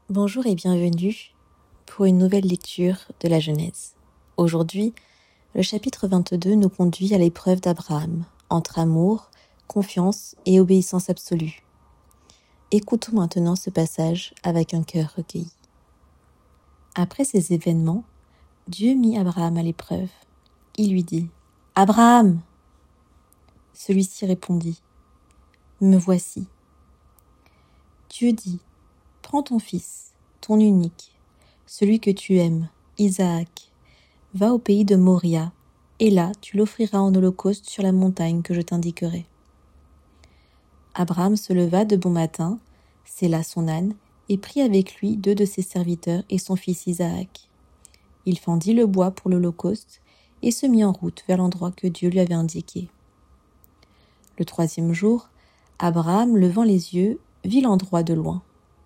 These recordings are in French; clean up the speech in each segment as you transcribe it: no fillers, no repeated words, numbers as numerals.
Bonjour et bienvenue pour une nouvelle lecture de la Genèse. Aujourd'hui, le chapitre 22 nous conduit à l'épreuve d'Abraham, entre amour, confiance et obéissance absolue. Écoutons maintenant ce passage avec un cœur recueilli. Après ces événements, Dieu mit Abraham à l'épreuve. Il lui dit « Abraham !» Celui-ci répondit « Me voici. » Dieu dit « Prends ton fils, ton unique, celui que tu aimes, Isaac, va au pays de Moria, et là tu l'offriras en holocauste sur la montagne que je t'indiquerai. » Abraham se leva de bon matin, sella son âne, et prit avec lui 2 de ses serviteurs et son fils Isaac. Il fendit le bois pour l'holocauste et se mit en route vers l'endroit que Dieu lui avait indiqué. Le 3e jour, Abraham, levant les yeux, vit l'endroit de loin.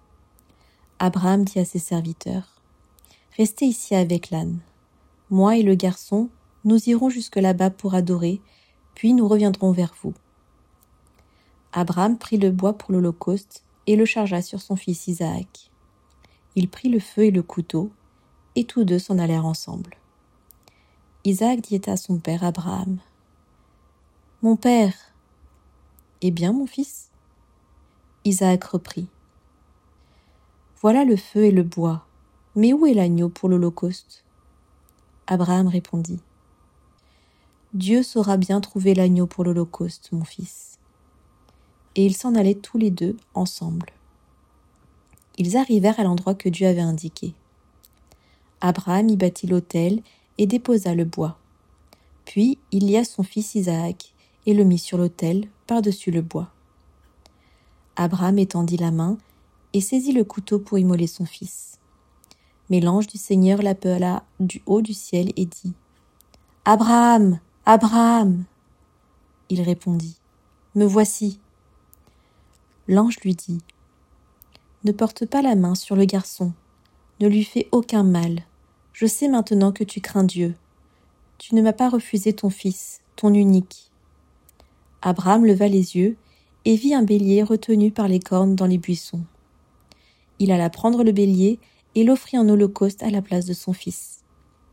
Abraham dit à ses serviteurs « Restez ici avec l'âne. Moi et le garçon, nous irons jusque là-bas pour adorer, puis nous reviendrons vers vous. » Abraham prit le bois pour l'holocauste et le chargea sur son fils Isaac. Il prit le feu et le couteau, et tous 2 s'en allèrent ensemble. Isaac dit à son père Abraham « Mon père !»« Eh bien, mon fils ?» Isaac reprit « Voilà le feu et le bois, mais où est l'agneau pour l'holocauste ?» Abraham répondit « Dieu saura bien trouver l'agneau pour l'holocauste, mon fils. » Et ils s'en allaient tous les 2 ensemble. Ils arrivèrent à l'endroit que Dieu avait indiqué. Abraham y bâtit l'autel et déposa le bois. Puis il lia son fils Isaac et le mit sur l'autel par-dessus le bois. Abraham étendit la main et saisit le couteau pour immoler son fils. Mais l'ange du Seigneur l'appela du haut du ciel et dit « Abraham, Abraham !» Il répondit « Me voici. » L'ange lui dit « Ne porte pas la main sur le garçon, ne lui fais aucun mal. Je sais maintenant que tu crains Dieu. Tu ne m'as pas refusé ton fils, ton unique. » Abraham leva les yeux et vit un bélier retenu par les cornes dans les buissons. Il alla prendre le bélier et l'offrit en holocauste à la place de son fils.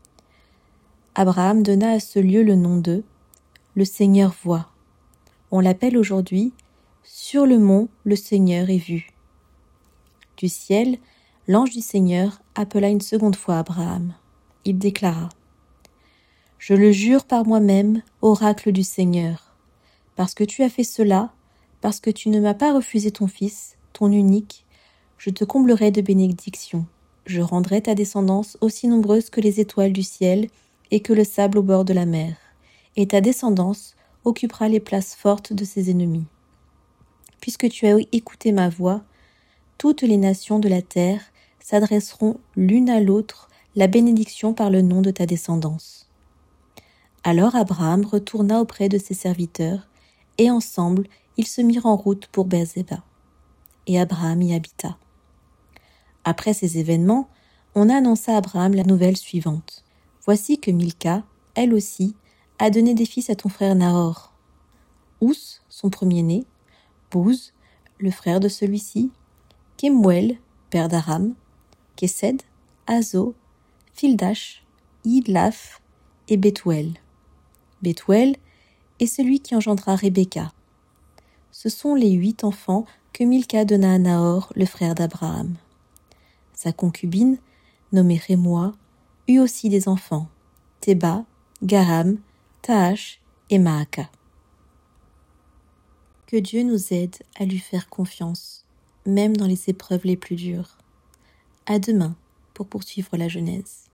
Abraham donna à ce lieu le nom de « Le Seigneur voit ». On l'appelle aujourd'hui « Sur le mont, le Seigneur est vu ». Du ciel, l'ange du Seigneur appela une seconde fois Abraham. Il déclara « Je le jure par moi-même, oracle du Seigneur, parce que tu as fait cela, parce que tu ne m'as pas refusé ton fils, ton unique, je te comblerai de bénédictions. Je rendrai ta descendance aussi nombreuse que les étoiles du ciel et que le sable au bord de la mer, et ta descendance occupera les places fortes de ses ennemis. Puisque tu as écouté ma voix, toutes les nations de la terre s'adresseront l'une à l'autre la bénédiction par le nom de ta descendance. » Alors Abraham retourna auprès de ses serviteurs, et ensemble ils se mirent en route pour Beer-séba. Et Abraham y habita. Après ces événements, on annonça à Abraham la nouvelle suivante. « Voici que Milca, elle aussi, a donné des fils à ton frère Nahor. Ous, son premier-né, Bouz, le frère de celui-ci, Kemuel, père d'Aram, Kesed, Azo, Fildash, Idlaf et Bethuel. Bethuel est celui qui engendra Rebecca. Ce sont les 8 enfants que Milca donna à Nahor, le frère d'Abraham. Sa concubine, nommée Rémoa, eut aussi des enfants, Théba, Garam, Taash et Maaka. Que Dieu nous aide à lui faire confiance, même dans les épreuves les plus dures. À demain pour poursuivre la Genèse.